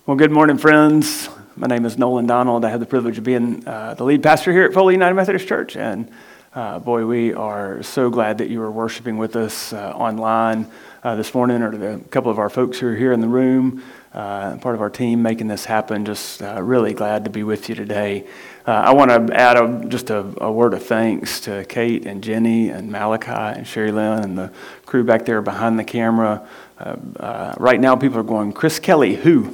Well, good morning, friends. My name is Nolan Donald. I have the privilege of being the lead pastor here at Foley United Methodist Church. And boy, we are so glad that you are worshiping with us online this morning, or to a couple of our folks who are here in the room, part of our team making this happen. Just really glad to be with you today. I want to add just a word of thanks to Kate and Jenny and Malachi and Sherry Lynn and the crew back there behind the camera. Right now, people are going, Chris Kelly, who?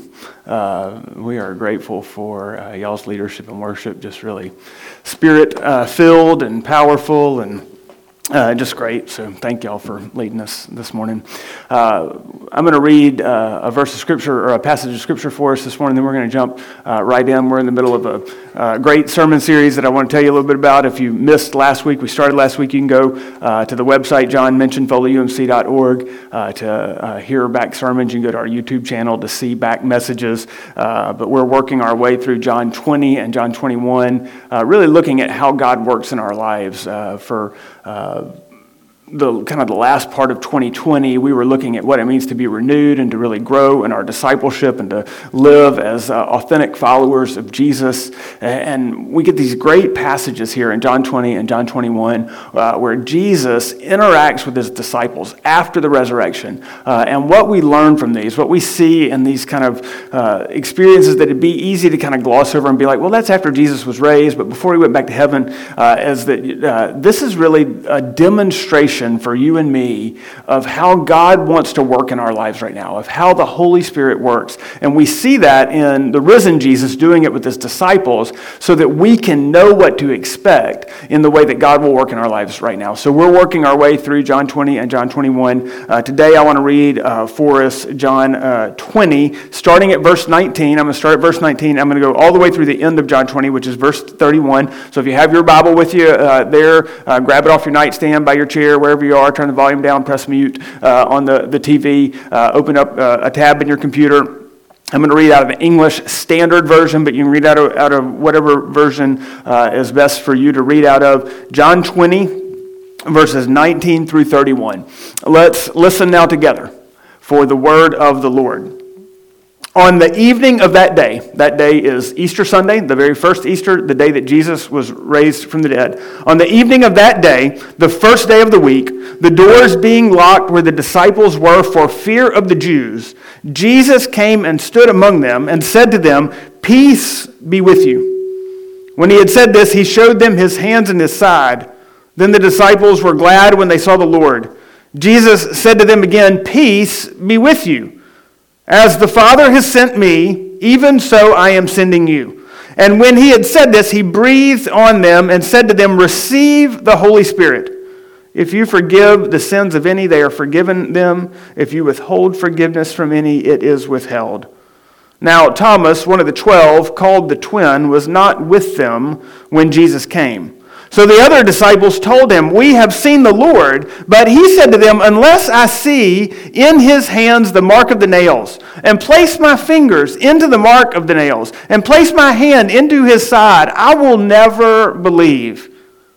We are grateful for y'all's leadership and worship, just really spirit-filled and powerful and just great. So thank y'all for leading us this morning. I'm going to read a verse of Scripture or a passage of Scripture for us this morning, then we're going to jump right in. We're in the middle of a great sermon series that I want to tell you a little bit about. If you missed last week, we started last week, you can go to the website John mentioned, foleyumc.org, to hear back sermons. You can go to our YouTube channel to see back messages. But we're working our way through John 20 and John 21, really looking at how God works in our lives. For the kind of the last part of 2020, we were looking at what it means to be renewed and to really grow in our discipleship and to live as authentic followers of Jesus. And we get these great passages here in John 20 and John 21 where Jesus interacts with his disciples after the resurrection. And what we learn from these, what we see in these kind of experiences that it'd be easy to kind of gloss over and be like, well, that's after Jesus was raised, but before he went back to heaven, is that this is really a demonstration for you and me of how God wants to work in our lives right now, of how the Holy Spirit works. And we see that in the risen Jesus doing it with his disciples so that we can know what to expect in the way that God will work in our lives right now. So we're working our way through John 20 and John 21. Today I want to read for us John 20, starting at verse 19. I'm going to start at verse 19. I'm going to go all the way through the end of John 20, which is verse 31. So if you have your Bible with you there, grab it off your nightstand, by your chair, wherever you are, turn the volume down, press mute on the TV, open up a tab in your computer. I'm going to read out of the English Standard Version, but you can read out of whatever version is best for you to read out of. John 20, verses 19 through 31. Let's listen now together for the word of the Lord. On the evening of that day is Easter Sunday, the very first Easter, the day that Jesus was raised from the dead. On the evening of that day, the first day of the week, the doors being locked where the disciples were for fear of the Jews, Jesus came and stood among them and said to them, "Peace be with you." When he had said this, he showed them his hands and his side. Then the disciples were glad when they saw the Lord. Jesus said to them again, "Peace be with you. As the Father has sent me, even so I am sending you." And when he had said this, he breathed on them and said to them, "Receive the Holy Spirit. If you forgive the sins of any, they are forgiven them. If you withhold forgiveness from any, it is withheld." Now Thomas, one of the 12, called the twin, was not with them when Jesus came. So the other disciples told him, "We have seen the Lord." But he said to them, "Unless I see in his hands the mark of the nails, and place my fingers into the mark of the nails, and place my hand into his side, I will never believe."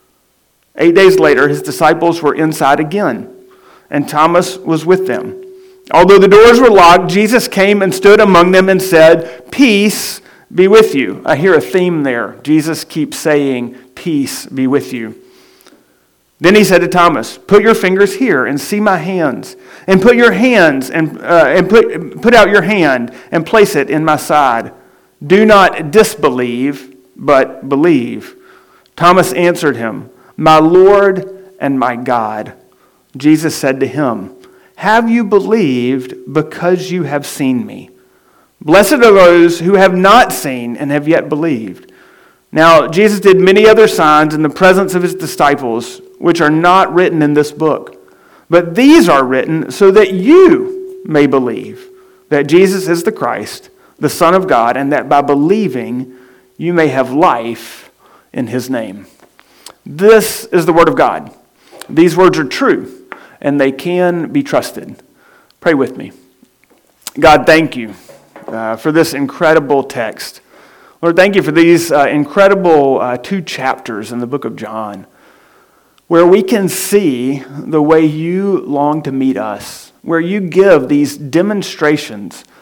8 days later, his disciples were inside again, and Thomas was with them. Although the doors were locked, Jesus came and stood among them and said, "Peace be with you." I hear a theme there. Jesus keeps saying, "Peace be with you." Then he said to Thomas, "Put your fingers here and see my hands, and put your hands and put out your hand and place it in my side. Do not disbelieve, but believe." Thomas answered him, "My Lord and my God." Jesus said to him, "Have you believed because you have seen me? Blessed are those who have not seen and have yet believed." Now, Jesus did many other signs in the presence of his disciples, which are not written in this book. But these are written so that you may believe that Jesus is the Christ, the Son of God, and that by believing you may have life in his name. This is the word of God. These words are true, and they can be trusted. Pray with me. God, thank you for this incredible text. Lord, thank you for these incredible 2 chapters in the book of John, where we can see the way you long to meet us, where you give these demonstrations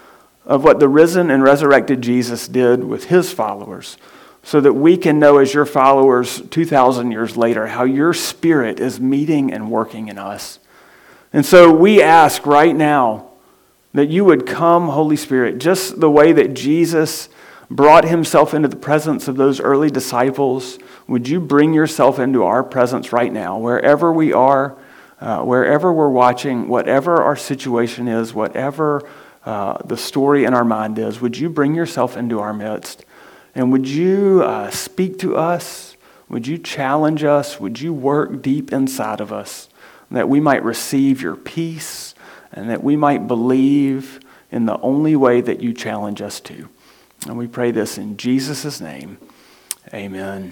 of what the risen and resurrected Jesus did with his followers, so that we can know as your followers 2,000 years later how your Spirit is meeting and working in us. And so we ask right now that you would come, Holy Spirit, just the way that Jesus brought himself into the presence of those early disciples. Would you bring yourself into our presence right now, wherever we are, wherever we're watching, whatever our situation is, whatever the story in our mind is, would you bring yourself into our midst? And would you speak to us? Would you challenge us? Would you work deep inside of us that we might receive your peace and that we might believe in the only way that you challenge us to? And we pray this in Jesus' name. Amen.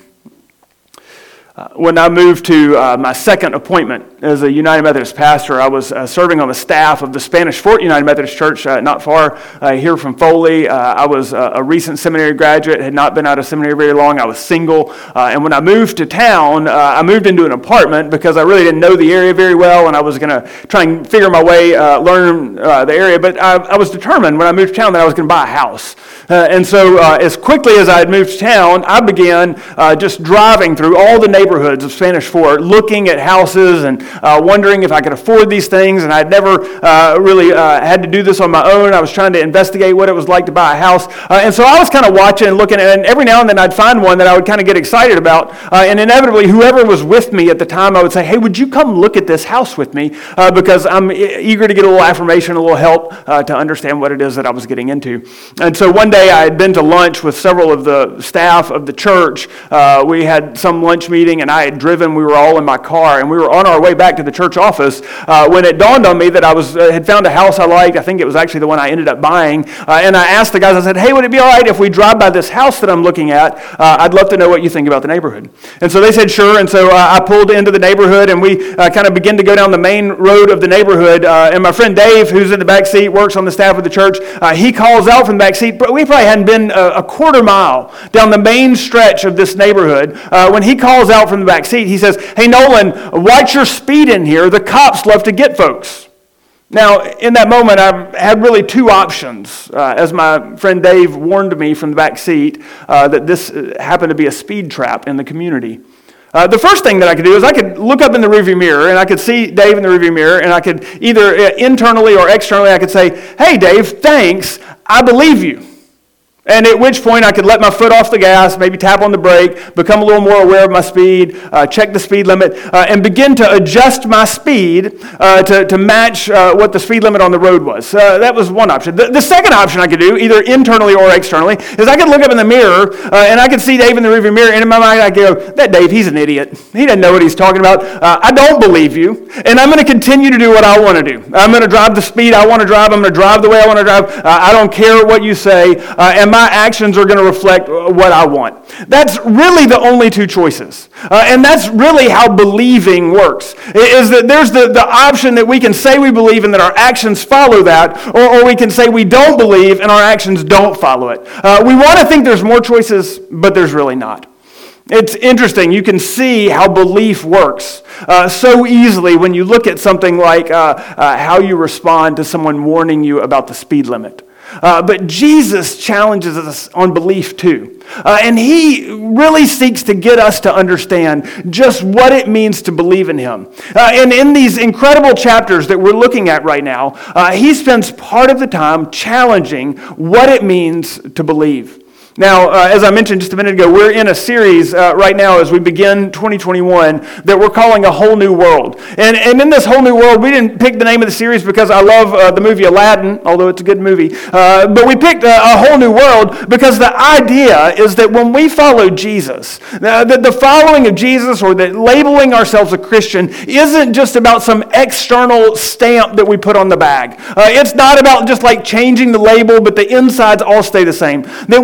When I moved to my second appointment as a United Methodist pastor, I was serving on the staff of the Spanish Fort United Methodist Church not far here from Foley. I was a recent seminary graduate, had not been out of seminary very long. I was single. And when I moved to town, I moved into an apartment because I really didn't know the area very well, and I was going to try and figure my way, learn the area. But I was determined when I moved to town that I was going to buy a house. And so as quickly as I had moved to town, I began just driving through all the neighborhoods of Spanish Fort, looking at houses and wondering if I could afford these things. And I'd never really had to do this on my own. I was trying to investigate what it was like to buy a house. And so I was kind of watching and looking, and every now and then I'd find one that I would kind of get excited about. And inevitably, whoever was with me at the time, I would say, hey, would you come look at this house with me? Because I'm eager to get a little affirmation, a little help to understand what it is that I was getting into. And so one day I had been to lunch with several of the staff of the church. We had some lunch meeting, and I had driven. We were all in my car, and we were on our way back to the church office when it dawned on me that I had found a house I liked. I think it was actually the one I ended up buying. And I asked the guys, I said, hey, would it be all right if we drive by this house that I'm looking at? I'd love to know what you think about the neighborhood. And so they said, sure. And so I pulled into the neighborhood, and we kind of began to go down the main road of the neighborhood. And my friend Dave, who's in the back seat, works on the staff of the church, he calls out from the back seat, but we probably hadn't been a quarter mile down the main stretch of this neighborhood. When he calls out from the back seat, he says, hey, Nolan, watch your speed in here. The cops love to get folks. Now, in that moment, I had really two options. As my friend Dave warned me from the back seat, that this happened to be a speed trap in the community. The first thing that I could do is I could look up in the rearview mirror, and I could see Dave in the rearview mirror, and I could either internally or externally, I could say, hey, Dave, thanks, I believe you. And at which point I could let my foot off the gas, maybe tap on the brake, become a little more aware of my speed, check the speed limit, and begin to adjust my speed to match what the speed limit on the road was. That was one option. The second option I could do, either internally or externally, is I could look up in the mirror, and I could see Dave in the rearview mirror, and in my mind I go, that Dave, he's an idiot. He doesn't know what he's talking about. I don't believe you, and I'm going to continue to do what I want to do. I'm going to drive the speed I want to drive. I'm going to drive the way I want to drive. I don't care what you say, and my actions are going to reflect what I want. That's really the only two choices. And that's really how believing works. Is that there's the option that we can say we believe and that our actions follow that, or we can say we don't believe and our actions don't follow it. We want to think there's more choices, but there's really not. It's interesting. You can see how belief works so easily when you look at something like how you respond to someone warning you about the speed limit. But Jesus challenges us on belief too. And he really seeks to get us to understand just what it means to believe in him. And in these incredible chapters that we're looking at right now, he spends part of the time challenging what it means to believe. Now, as I mentioned just a minute ago, we're in a series right now as we begin 2021 that we're calling A Whole New World. And in this whole new world, we didn't pick the name of the series because I love the movie Aladdin, although it's a good movie. But we picked A Whole New World because the idea is that when we follow Jesus, that the following of Jesus or that labeling ourselves a Christian isn't just about some external stamp that we put on the bag. It's not about just like changing the label, but the insides all stay the same. That when we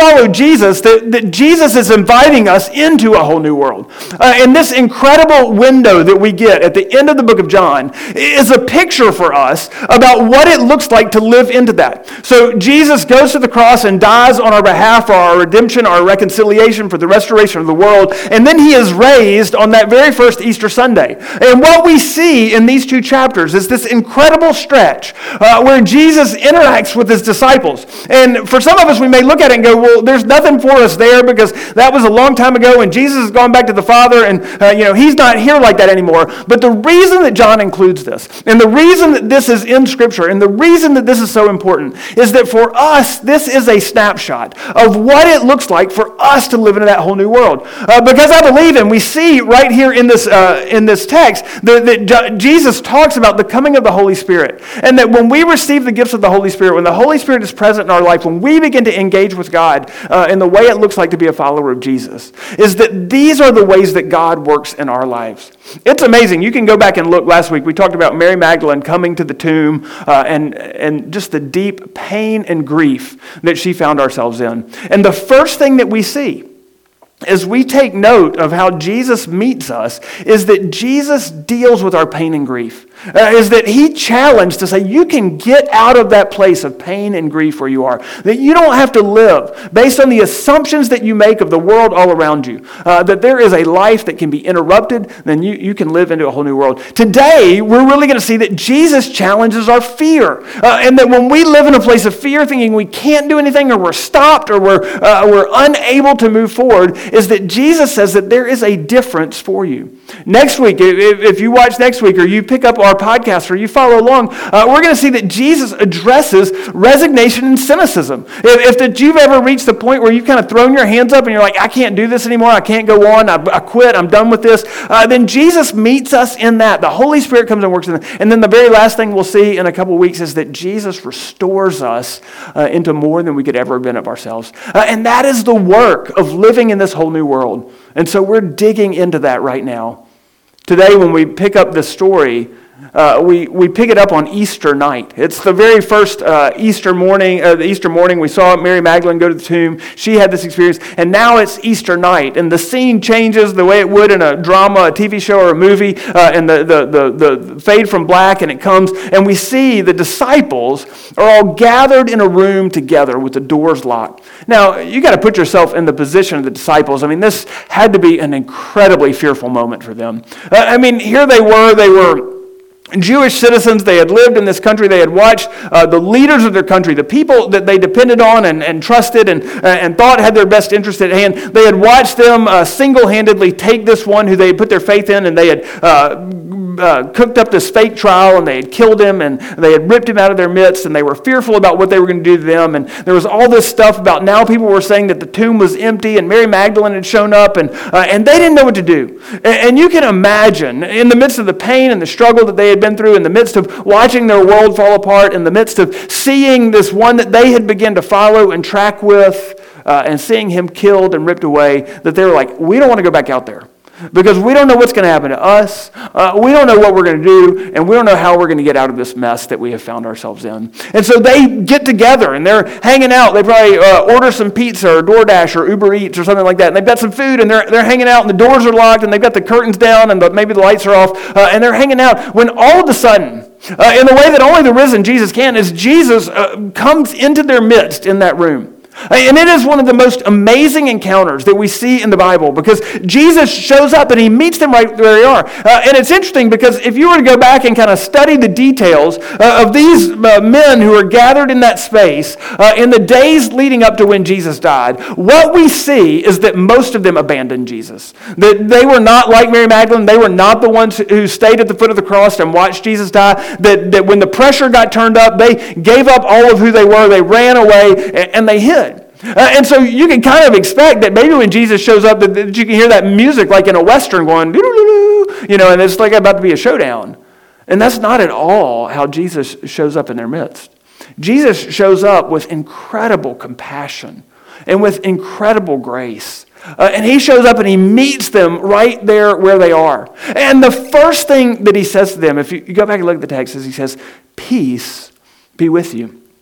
follow Jesus, that Jesus is inviting us into a whole new world. And this incredible window that we get at the end of the book of John is a picture for us about what it looks like to live into that. So Jesus goes to the cross and dies on our behalf for our redemption, our reconciliation, for the restoration of the world. And then he is raised on that very first Easter Sunday. And what we see in these two chapters is this incredible stretch where Jesus interacts with his disciples. And for some of us, we may look at it and go, well, there's nothing for us there because that was a long time ago and Jesus has gone back to the Father and he's not here like that anymore. But the reason that John includes this and the reason that this is in Scripture and the reason that this is so important is that for us, this is a snapshot of what it looks like for us to live into that whole new world. Because I believe, and we see right here in this text, that Jesus talks about the coming of the Holy Spirit. And that when we receive the gifts of the Holy Spirit, when the Holy Spirit is present in our life, when we begin to engage with God in the way it looks like to be a follower of Jesus, is that these are the ways that God works in our lives. It's amazing. You can go back and look. Last week we talked about Mary Magdalene coming to the tomb and just the deep pain and grief that she found ourselves in. And the first thing that we see as we take note of how Jesus meets us is that Jesus deals with our pain and grief. Is that he challenged to say you can get out of that place of pain and grief where you are. That you don't have to live based on the assumptions that you make of the world all around you. That there is a life that can be interrupted, then you can live into a whole new world. Today, we're really going to see that Jesus challenges our fear. And that when we live in a place of fear, thinking we can't do anything or we're stopped or we're unable to move forward, is that Jesus says that there is a difference for you. Next week, if you watch next week or you pick up our podcast or you follow along, we're going to see that Jesus addresses resignation and cynicism. If you've ever reached the point where you've kind of thrown your hands up and you're like, I can't do this anymore, I can't go on, I quit, I'm done with this, then Jesus meets us in that. The Holy Spirit comes and works in that. And then the very last thing we'll see in a couple weeks is that Jesus restores us into more than we could ever have been of ourselves. And that is the work of living in this whole new world. And so we're digging into that right now. Today, when we pick up the story, we pick it up on Easter night. It's the very first Easter morning. The Easter morning, we saw Mary Magdalene go to the tomb. She had this experience, and now it's Easter night, and the scene changes the way it would in a drama, a TV show, or a movie, and the fade from black, and it comes, and we see the disciples are all gathered in a room together with the doors locked. Now, you got to put yourself in the position of the disciples. I mean, this had to be an incredibly fearful moment for them. Here they were Jewish citizens. They had lived in this country. They had watched the leaders of their country, the people that they depended on and trusted and thought had their best interest at hand. They had watched them single-handedly take this one who they had put their faith in, and they had cooked up this fake trial, and they had killed him, and they had ripped him out of their midst, and they were fearful about what they were going to do to them. And there was all this stuff about now people were saying that the tomb was empty, and Mary Magdalene had shown up, and they didn't know what to do. And you can imagine, in the midst of the pain and the struggle that they had been through, in the midst of watching their world fall apart, in the midst of seeing this one that they had begun to follow and track with, and seeing him killed and ripped away, that they were like, we don't want to go back out there. Because we don't know what's going to happen to us. We don't know what we're going to do, and we don't know how we're going to get out of this mess that we have found ourselves in. And so they get together, and they're hanging out. They probably order some pizza or DoorDash or Uber Eats or something like that. And they've got some food, and they're hanging out, and the doors are locked, and they've got the curtains down, and maybe the lights are off, and they're hanging out. When all of a sudden, in the way that only the risen Jesus can, is Jesus comes into their midst in that room. And it is one of the most amazing encounters that we see in the Bible, because Jesus shows up and he meets them right where they are. And it's interesting because if you were to go back and kind of study the details of these men who are gathered in that space in the days leading up to when Jesus died, what we see is that most of them abandoned Jesus. That they were not like Mary Magdalene. They were not the ones who stayed at the foot of the cross and watched Jesus die. That when the pressure got turned up, they gave up all of who they were. They ran away and they hid. And so you can kind of expect that maybe when Jesus shows up that you can hear that music like in a Western going, and it's like about to be a showdown. And that's not at all how Jesus shows up in their midst. Jesus shows up with incredible compassion and with incredible grace. And he shows up and he meets them right there where they are. And the first thing that he says to them, if you go back and look at the text, is he says, peace be with you.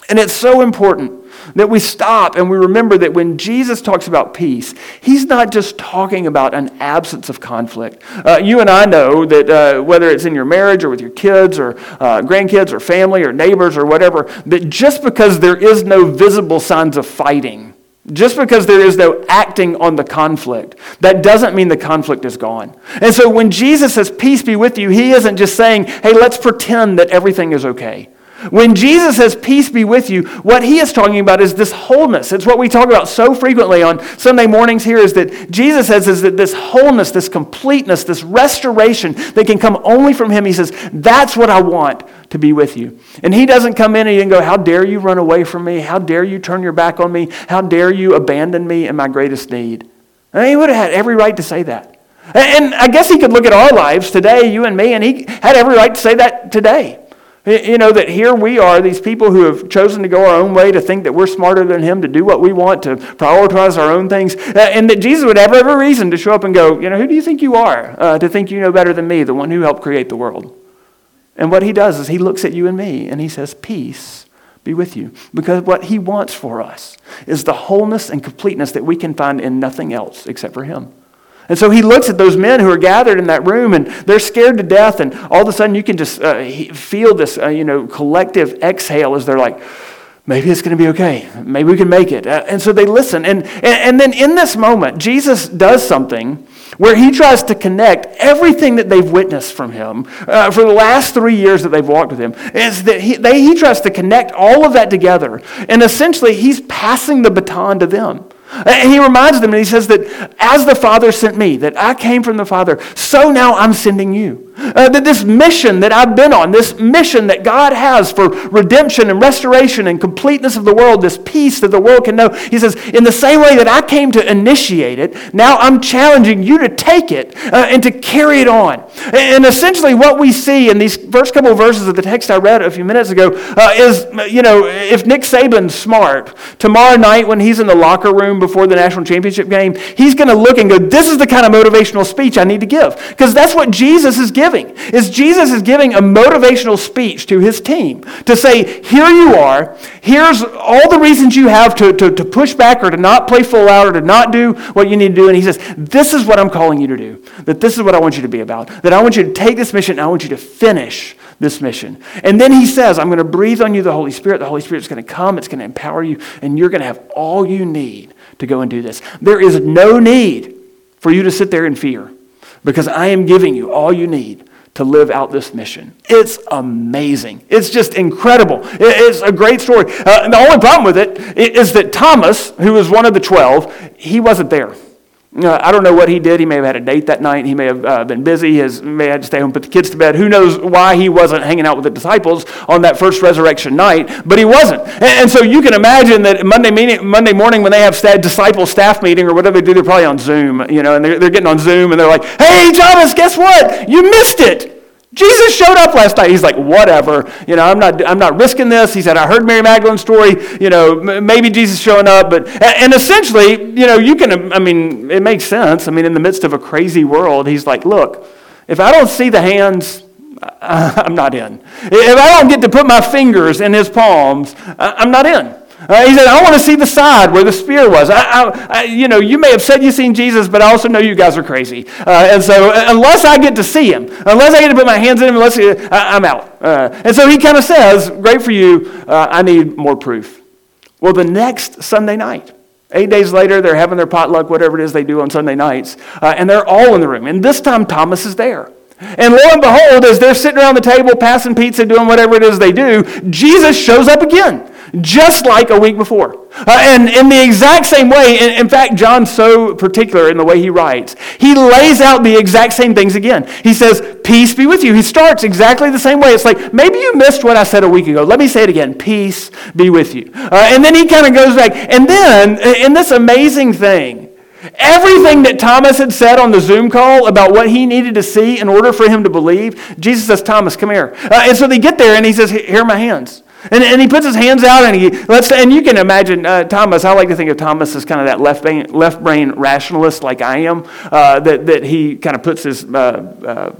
And it's so important that we stop and we remember that when Jesus talks about peace, he's not just talking about an absence of conflict. You and I know that whether it's in your marriage or with your kids or grandkids or family or neighbors or whatever, that just because there is no visible signs of fighting, just because there is no acting on the conflict, that doesn't mean the conflict is gone. And so when Jesus says, peace be with you, he isn't just saying, hey, let's pretend that everything is okay. When Jesus says, peace be with you, what he is talking about is this wholeness. It's what we talk about so frequently on Sunday mornings here, is that Jesus says is that this wholeness, this completeness, this restoration that can come only from him. He says, that's what I want to be with you. And he doesn't come in and go, how dare you run away from me? How dare you turn your back on me? How dare you abandon me in my greatest need? And he would have had every right to say that. And I guess he could look at our lives today, you and me, and he had every right to say that today. You know, that here we are, these people who have chosen to go our own way, to think that we're smarter than him, to do what we want, to prioritize our own things, and that Jesus would have every reason to show up and go, you know, who do you think you are to think you know better than me, the one who helped create the world? And what he does is he looks at you and me and he says, peace be with you. Because what he wants for us is the wholeness and completeness that we can find in nothing else except for him. And so he looks at those men who are gathered in that room, and they're scared to death, and all of a sudden you can just feel this collective exhale as they're like, maybe it's going to be okay. Maybe we can make it. And so they listen. And then in this moment, Jesus does something where he tries to connect everything that they've witnessed from him for the last 3 years that they've walked with him. Is that he tries to connect all of that together. And essentially, he's passing the baton to them. And he reminds them, and he says that as the Father sent me, that I came from the Father, so now I'm sending you. That this mission that I've been on, this mission that God has for redemption and restoration and completeness of the world, this peace that the world can know, he says, in the same way that I came to initiate it, now I'm challenging you to take it and to carry it on. And essentially what we see in these first couple of verses of the text I read a few minutes ago is, if Nick Saban's smart, tomorrow night when he's in the locker room before the national championship game, he's going to look and go, this is the kind of motivational speech I need to give. Because that's what Jesus is giving. Jesus is giving a motivational speech to his team to say, here you are, here's all the reasons you have to push back or to not play full out or to not do what you need to do. And he says, this is what I'm calling you to do. That this is what I want you to be about. That I want you to take this mission and I want you to finish this mission. And then he says, I'm going to breathe on you the Holy Spirit. The Holy Spirit's going to come. It's going to empower you. And you're going to have all you need to go and do this. There is no need for you to sit there in fear, because I am giving you all you need to live out this mission. It's amazing. It's just incredible. It's a great story. The only problem with it is that Thomas, who was one of the 12, he wasn't there. I don't know what he did. He may have had a date that night. He may have been busy. He may have had to stay home and put the kids to bed. Who knows why he wasn't hanging out with the disciples on that first resurrection night, but he wasn't. And so you can imagine that Monday morning when they have disciple staff meeting or whatever they do, they're probably on Zoom, and they're getting on Zoom and they're like, hey, Thomas, guess what? You missed it. Jesus showed up last night. He's like, whatever. I'm not risking this. He said, I heard Mary Magdalene's story. Maybe Jesus showing up, and essentially, it makes sense. In the midst of a crazy world, he's like, look, if I don't see the hands, I'm not in. If I don't get to put my fingers in his palms, I'm not in. He said, I want to see the side where the spear was. You may have said you've seen Jesus, but I also know you guys are crazy. And so unless I get to see him, unless I get to put my hands in him, I'm out. And so he kind of says, great for you, I need more proof. Well, the next Sunday night, 8 days later, they're having their potluck, whatever it is they do on Sunday nights, and they're all in the room. And this time, Thomas is there. And lo and behold, as they're sitting around the table, passing pizza, doing whatever it is they do, Jesus shows up again. Just like a week before. And in the exact same way, in fact, John's so particular in the way he writes, he lays out the exact same things again. He says, peace be with you. He starts exactly the same way. It's like, maybe you missed what I said a week ago. Let me say it again. Peace be with you. And then he kind of goes back. And then, in this amazing thing, everything that Thomas had said on the Zoom call about what he needed to see in order for him to believe, Jesus says, Thomas, come here. And so they get there and he says, here are my hands. And he puts his hands out and you can imagine Thomas. I like to think of Thomas as kind of that left brain rationalist like I am. That he kind of puts his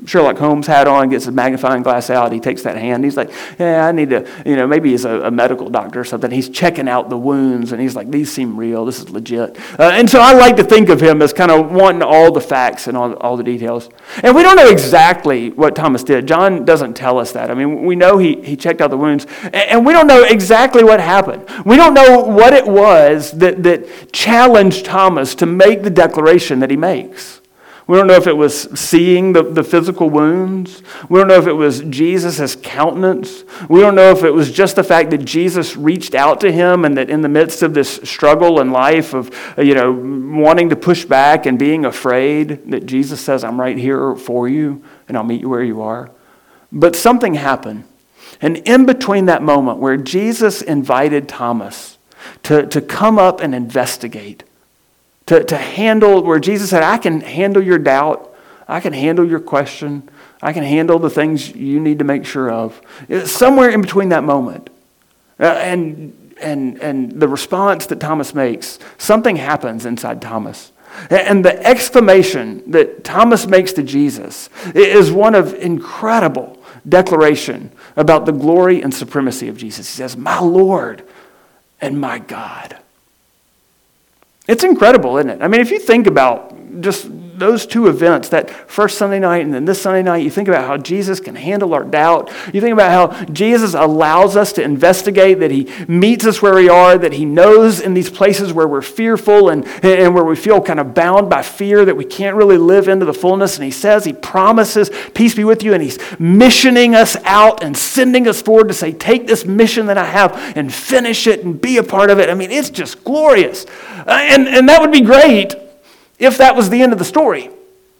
Sherlock Holmes hat on, gets his magnifying glass out. He takes that hand. He's like, yeah, I need to, maybe he's a medical doctor or something. He's checking out the wounds, and he's like, these seem real. This is legit. And so I like to think of him as kind of wanting all the facts and all the details. And we don't know exactly what Thomas did. John doesn't tell us that. I mean, we know he checked out the wounds, and we don't know exactly what happened. We don't know what it was that challenged Thomas to make the declaration that he makes. We don't know if it was seeing the physical wounds. We don't know if it was Jesus' countenance. We don't know if it was just the fact that Jesus reached out to him and that in the midst of this struggle in life of, wanting to push back and being afraid, that Jesus says, I'm right here for you and I'll meet you where you are. But something happened. And in between that moment where Jesus invited Thomas to come up and investigate, to handle, where Jesus said, I can handle your doubt, I can handle your question, I can handle the things you need to make sure of. Somewhere in between that moment and the response that Thomas makes, something happens inside Thomas. And the exclamation that Thomas makes to Jesus is one of incredible declaration about the glory and supremacy of Jesus. He says, my Lord and my God. It's incredible, isn't it? I mean, if you think about just those two events, that first Sunday night and then this Sunday night, you think about how Jesus can handle our doubt. You think about how Jesus allows us to investigate, that he meets us where we are, that he knows in these places where we're fearful and where we feel kind of bound by fear that we can't really live into the fullness. And he says, he promises, peace be with you. And he's missioning us out and sending us forward to say, take this mission that I have and finish it and be a part of it. I mean, it's just glorious. And that would be great if that was the end of the story.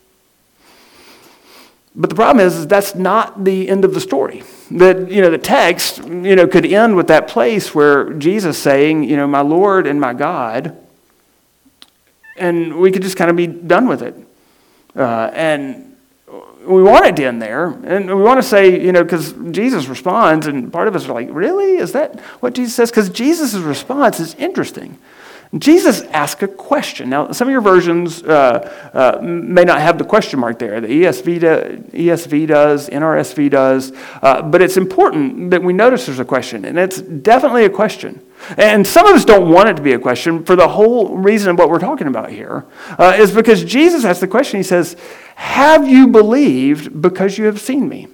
But the problem is that's not the end of the story. That, the text, could end with that place where Jesus saying, my Lord and my God, and we could just kind of be done with it. And we want it to end there. And we want to say, because Jesus responds, and part of us are like, really? Is that what Jesus says? Because Jesus' response is interesting. Jesus asked a question. Now, some of your versions may not have the question mark there. The ESV does, NRSV does, but it's important that we notice there's a question, and it's definitely a question. And some of us don't want it to be a question for the whole reason of what we're talking about here, is because Jesus asked the question. He says, have you believed because you have seen me?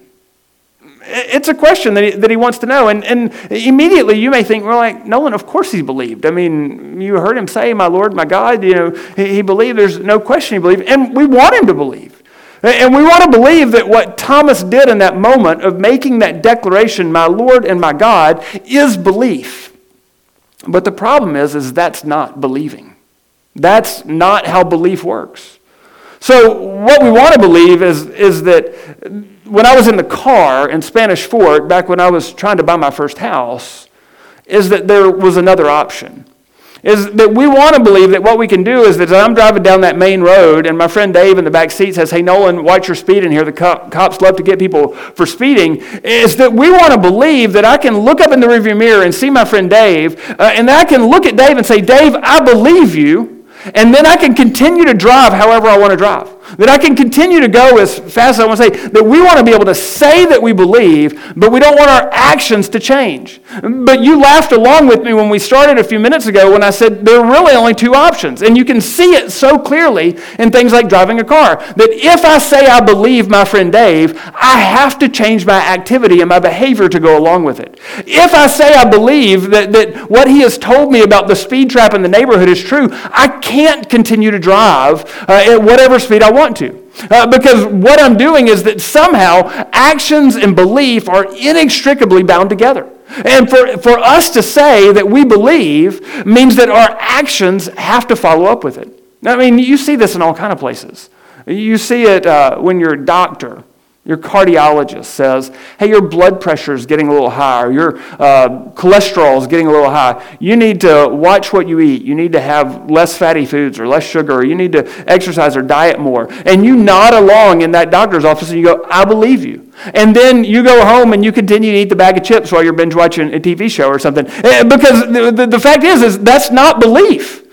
It's a question that he wants to know. And immediately you may think, well, like, Nolan, of course he believed. I mean, you heard him say, my Lord, my God, he believed. There's no question he believed. And we want him to believe. And we want to believe that what Thomas did in that moment of making that declaration, my Lord and my God, is belief. But the problem is that's not believing. That's not how belief works. So what we want to believe is that when I was in the car in Spanish Fort, back when I was trying to buy my first house, is that there was another option. Is that we want to believe that what we can do is that I'm driving down that main road and my friend Dave in the back seat says, hey, Nolan, watch your speed in here. The cops love to get people for speeding. Is that we want to believe that I can look up in the rearview mirror and see my friend Dave, and then I can look at Dave and say, Dave, I believe you. And then I can continue to drive however I want to drive. That I can continue to go as fast as I want to say. That we want to be able to say that we believe, but we don't want our actions to change. But you laughed along with me when we started a few minutes ago when I said there are really only two options. And you can see it so clearly in things like driving a car. That if I say I believe my friend Dave, I have to change my activity and my behavior to go along with it. If I say I believe that what he has told me about the speed trap in the neighborhood is true, I can't continue to drive at whatever speed I want to. Because what I'm doing is that somehow actions and belief are inextricably bound together. And for us to say that we believe means that our actions have to follow up with it. I mean, you see this in all kinds of places. You see it when your doctor, your cardiologist says, hey, your blood pressure is getting a little high, or your cholesterol is getting a little high. You need to watch what you eat. You need to have less fatty foods or less sugar, or you need to exercise or diet more. And you nod along in that doctor's office and you go, I believe you. And then you go home and you continue to eat the bag of chips while you're binge watching a TV show or something. Because the fact is that's not belief.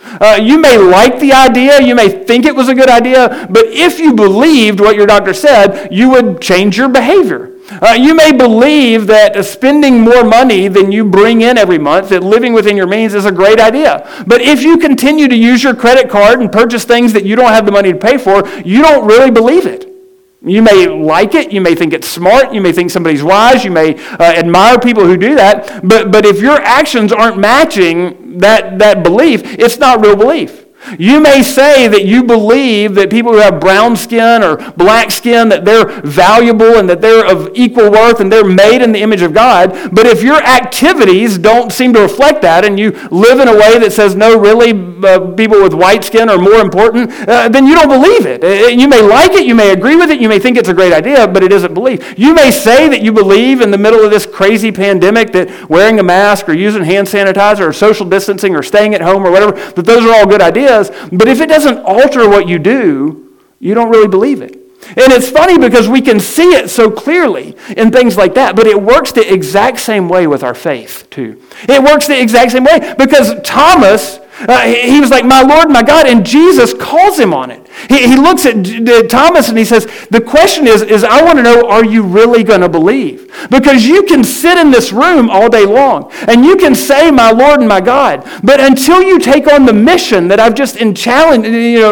You may like the idea, you may think it was a good idea, but if you believed what your doctor said, you would change your behavior. You may believe that spending more money than you bring in every month, that living within your means is a great idea. But if you continue to use your credit card and purchase things that you don't have the money to pay for, you don't really believe it. You may like it, you may think it's smart, you may think somebody's wise, you may admire people who do that, but if your actions aren't matching that belief, it's not real belief. You may say that you believe that people who have brown skin or black skin, that they're valuable and that they're of equal worth and they're made in the image of God, but if your activities don't seem to reflect that and you live in a way that says, no, really, people with white skin are more important, then you don't believe it. You may like it, you may agree with it, you may think it's a great idea, but it isn't belief. You may say that you believe in the middle of this crazy pandemic that wearing a mask or using hand sanitizer or social distancing or staying at home or whatever, that those are all good ideas. But if it doesn't alter what you do, you don't really believe it. And it's funny because we can see it so clearly in things like that, but it works the exact same way with our faith too. It works the exact same way because Thomas, he was like, my Lord, my God, and Jesus calls him on it. He looks at Thomas and he says, the question is I want to know, are you really going to believe? Because you can sit in this room all day long and you can say, my Lord and my God, but until you take on the mission that I've just emboldened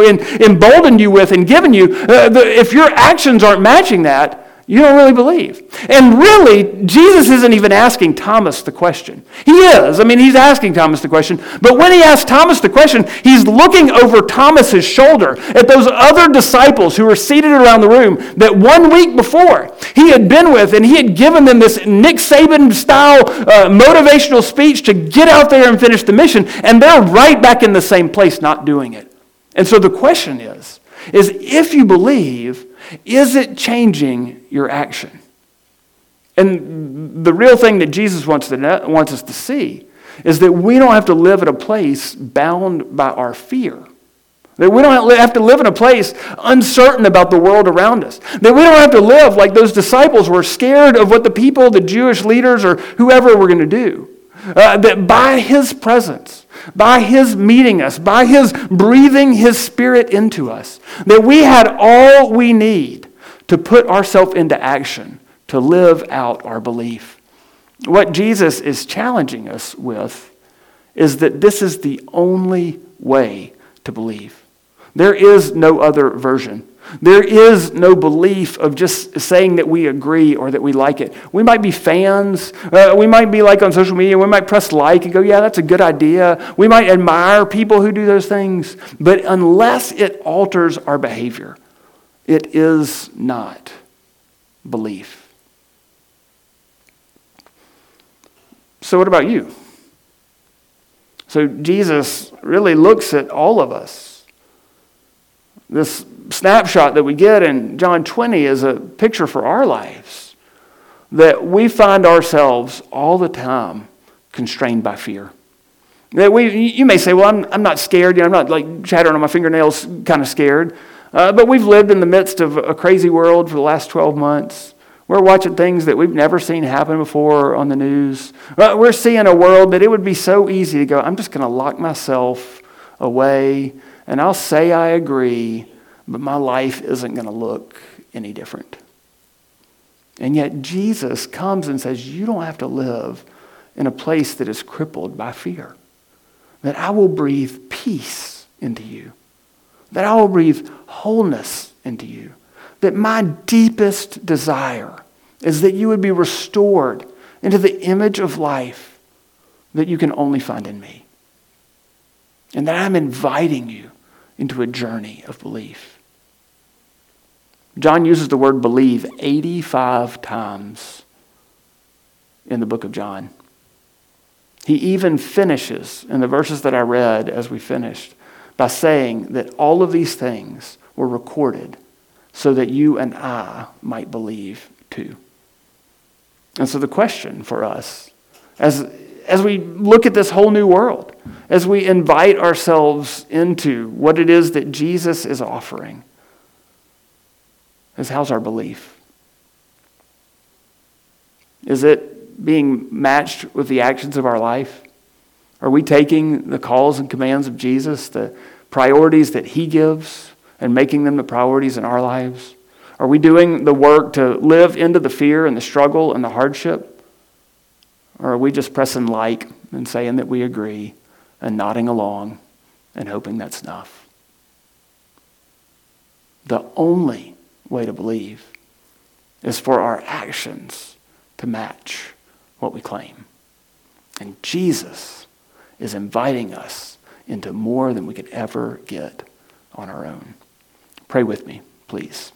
you with and given you, if your actions aren't matching that, you don't really believe. And really, Jesus isn't even asking Thomas the question. He is. I mean, he's asking Thomas the question. But when he asks Thomas the question, he's looking over Thomas's shoulder at those other disciples who were seated around the room that 1 week before he had been with, and he had given them this Nick Saban-style motivational speech to get out there and finish the mission, and they're right back in the same place not doing it. And so the question is if you believe, is it changing your action? And the real thing that Jesus wants us to see is that we don't have to live at a place bound by our fear. That we don't have to live in a place uncertain about the world around us. That we don't have to live like those disciples were scared of what the people, the Jewish leaders, or whoever were going to do. That by His presence, by His meeting us, by His breathing His Spirit into us, that we had all we need to put ourselves into action, to live out our belief. What Jesus is challenging us with is that this is the only way to believe. There is no other version. There is no belief of just saying that we agree or that we like it. We might be fans. We might be like on social media. We might press like and go, yeah, that's a good idea. We might admire people who do those things. But unless it alters our behavior, it is not belief. So what about you? So Jesus really looks at all of us. This snapshot that we get in John 20 is a picture for our lives, that we find ourselves all the time constrained by fear. That you may say, well, I'm not scared. I'm not like chattering on my fingernails kind of scared. But we've lived in the midst of a crazy world for the last 12 months. We're watching things that we've never seen happen before on the news. We're seeing a world that it would be so easy to go, I'm just going to lock myself away and I'll say I agree, but my life isn't going to look any different. And yet Jesus comes and says, you don't have to live in a place that is crippled by fear. That I will breathe peace into you. That I will breathe wholeness into you. That my deepest desire is that you would be restored into the image of life that you can only find in me. And that I'm inviting you into a journey of belief. John uses the word believe 85 times in the book of John. He even finishes in the verses that I read as we finished by saying that all of these things were recorded so that you and I might believe too. And so the question for us, as we look at this whole new world, as we invite ourselves into what it is that Jesus is offering, is how's our belief? Is it being matched with the actions of our life? Are we taking the calls and commands of Jesus, the priorities that he gives, and making them the priorities in our lives? Are we doing the work to live into the fear and the struggle and the hardship? Or are we just pressing like and saying that we agree and nodding along and hoping that's enough? The only way to believe is for our actions to match what we claim. And Jesus is inviting us into more than we could ever get on our own. Pray with me, please.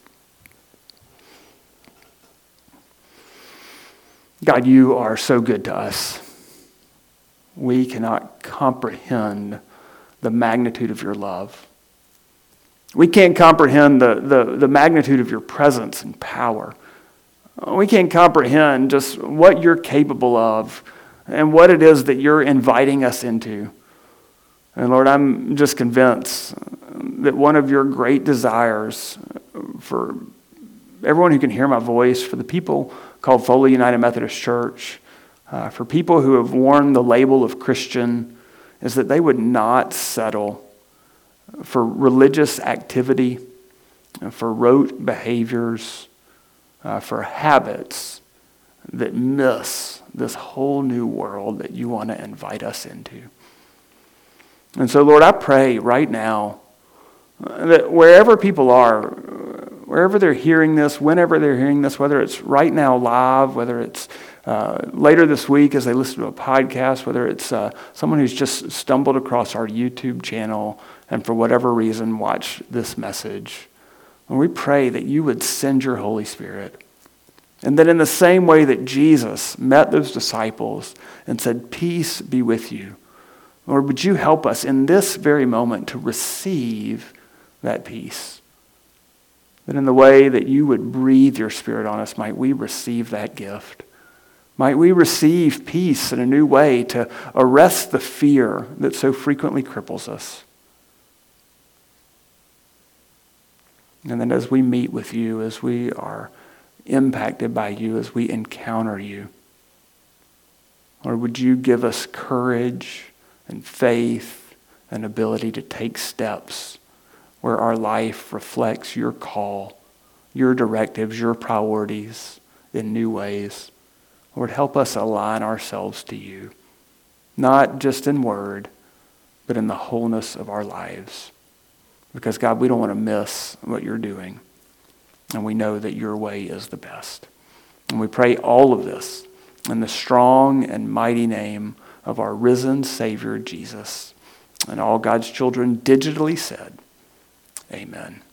God, you are so good to us. We cannot comprehend the magnitude of your love. We can't comprehend the magnitude of your presence and power. We can't comprehend just what you're capable of and what it is that you're inviting us into. And Lord, I'm just convinced that one of your great desires for everyone who can hear my voice, for the people called Foley United Methodist Church, for people who have worn the label of Christian, is that they would not settle for religious activity, for rote behaviors, for habits that miss this whole new world that you want to invite us into. And so, Lord, I pray right now that wherever people are, wherever they're hearing this, whenever they're hearing this, whether it's right now live, whether it's later this week as they listen to a podcast, whether it's someone who's just stumbled across our YouTube channel and for whatever reason watch this message, and we pray that you would send your Holy Spirit. And that in the same way that Jesus met those disciples and said, "Peace be with you," Lord, would you help us in this very moment to receive that peace? That in the way that you would breathe your Spirit on us, might we receive that gift. Might we receive peace in a new way to arrest the fear that so frequently cripples us. And then as we meet with you, as we are impacted by you, as we encounter you, Lord, would you give us courage and faith and ability to take steps where our life reflects your call, your directives, your priorities in new ways. Lord, help us align ourselves to you, not just in word, but in the wholeness of our lives. Because, God, we don't want to miss what you're doing. And we know that your way is the best. And we pray all of this in the strong and mighty name of our risen Savior, Jesus. And all God's children digitally said, amen.